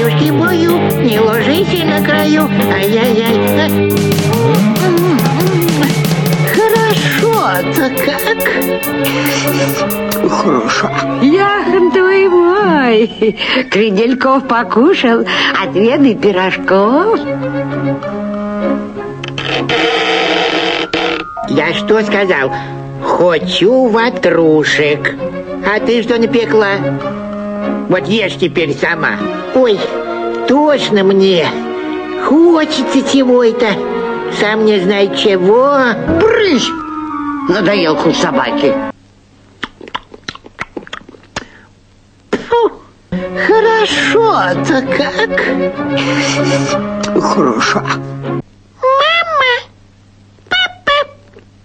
краюшки бою, не ложись на краю. Ай-яй-яй. Хорошо-то как? Хорошо. Яхонтовый мой, крендельков покушал, отведай пирожков. Я что сказал? Хочу ватрушек. А ты что напекла? Вот ешь теперь сама. Ой, тошно мне. Хочется чего-то. Сам не знаю чего. Брысь! Надоел хуй собаки. Фу, хорошо-то как? Хорошо.